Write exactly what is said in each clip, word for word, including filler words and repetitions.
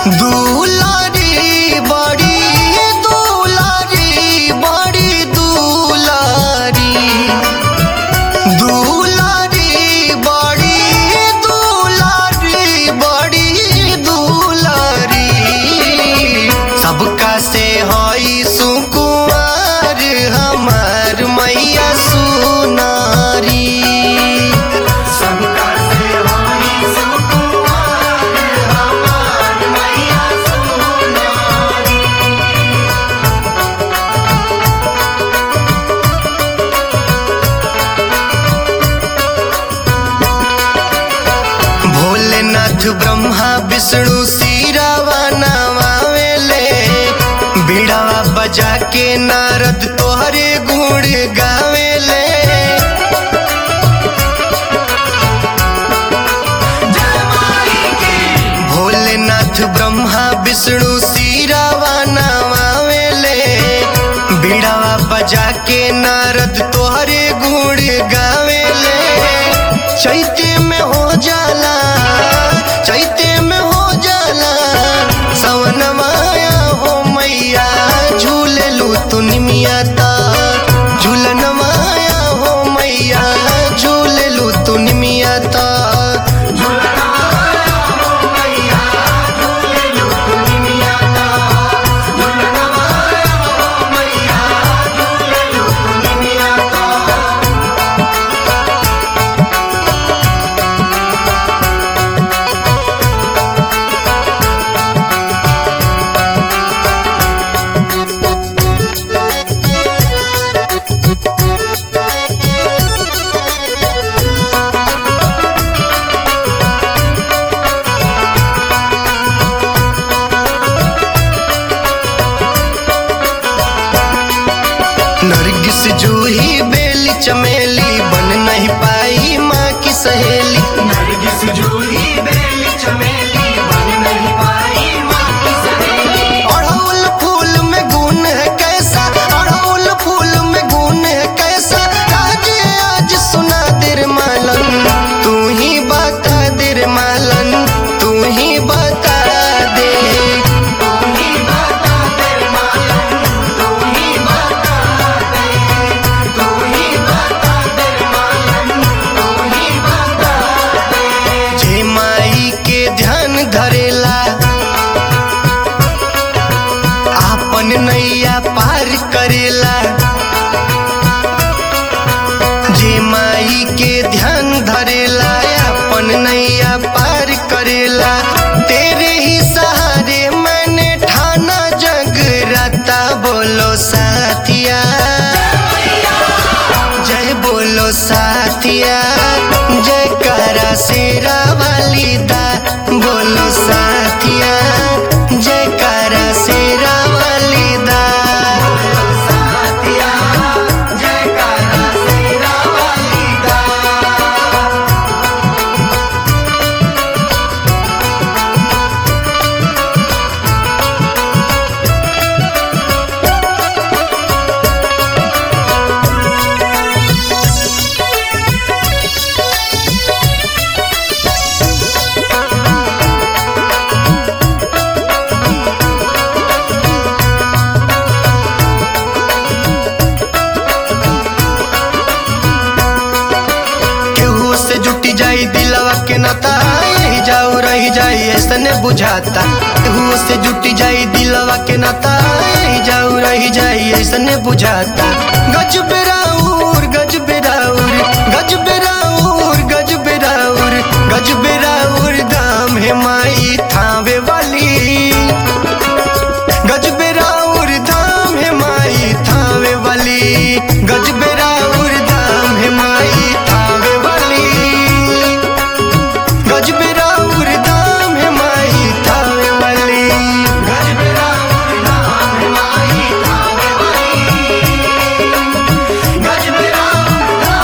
दुलारी बड़ी दुलारी बड़ी दुलारी दुलारी बड़ी दुलारी बड़ी दुलारी सबका से हई सुकुमार हमार मैया सुनारी सबका से हई सुकुमार हमार मैया सुनारी। भोलेनाथ ब्रह्मा विष्णु सिरावा नवावेले बीड़ावा बजा के नारद तोहरे गुण गावेले भोलेनाथ ब्रह्मा विष्णु सिरावा नवावेले बीड़ावा बजा के नारद तोहरे गुण गावेले चैते में हो जाला चैते में हो जाला सवन माया हो मैया झूले लू तू निमिया ता झूलन माया हो मैया झूले लू तू निमिया ता झूलन माया हो मैया झूले लू तू निमिया ता झूलन माया हो मैया झूले लू तू निमिया ता। नरगिस जूही बेली चमेली बन नहीं पाई माँ की सहेली नरगिस जूही बेली चमेली बन नहीं पाई माँ की सहेली। अड़हुल फूल में गुण है कैसा अड़हुल फूल में गुण है कैसा आज आज सुना देर मालन तू ही बता देर मालन तू ही बता दे तू ही बता देर मालन तू ही बता तू ही बता दे मालन तू ही बता दे। जे माई के ध्यान धरेला आपन नैया पार करेला जे माई के ध्यान धरेला आपन नैया पार करेला तेरे ही सहारे मैंने ठाना जगराता बोलो साथिया जय बोलो साथिया जय करा शेरा वाली दा बोलो साथिया जय करा शेरा वाली दा बोलो साथिया जय करा शेरा वाली दा। केहू से जुटी जाई दिलवा के नाता यही जाऊ रही जाई ऐसने बुझाता केहू से जुटी जाई दिलवा के नाता यही जाऊ रही जाई ऐसने बुझाता गज बेराउर गज बेराउर गज बेराउर गज बेराउर गज बेराउर दाम है माई थावे वाली गज बेराउर धाम है माई थावे वाली गज बेराउर धाम है माई थावे वाली गज बेराउर धाम है माई थावे वाली गज बेराउर धाम है माई थावे वाली गज बेराउर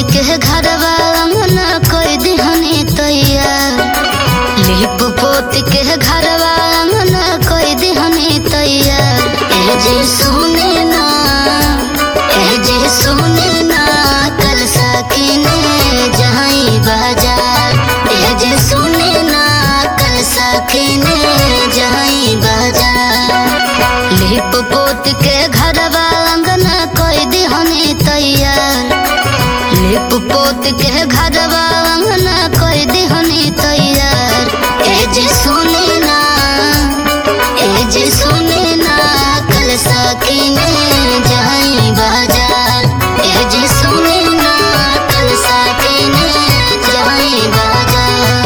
के घरवा अंगना कोई दिहनी तैयार लिप पोत के घरवा अंगना कोई दिहनी तैयार ए जी सुने ना ए जी सुने ना कल सकीने जाई बाजार ए जी सुने ना कल सकीने जाई बाजार लिप पोत के घरवा अंगना कोई दिहनी तैयार लिप पोत के घरवा अंगना कोई दिहनी तैयार ए जी सुने ना ए जी सुने ना कल सकीने जाई बाजार ए जी सुने ना कल सकीने जाई बाजार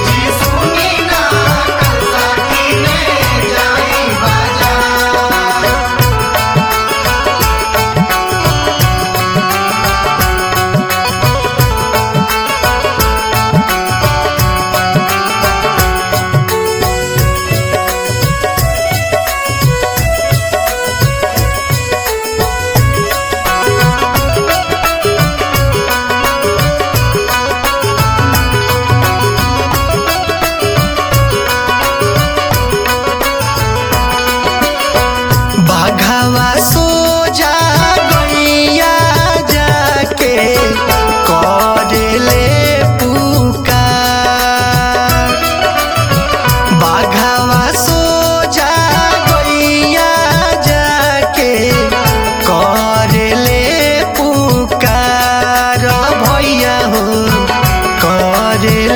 बाघावा सो जा गैया जाके करेले पुकार बाघावा सो जा गैया जाके करेले पुकार भैया हो करेले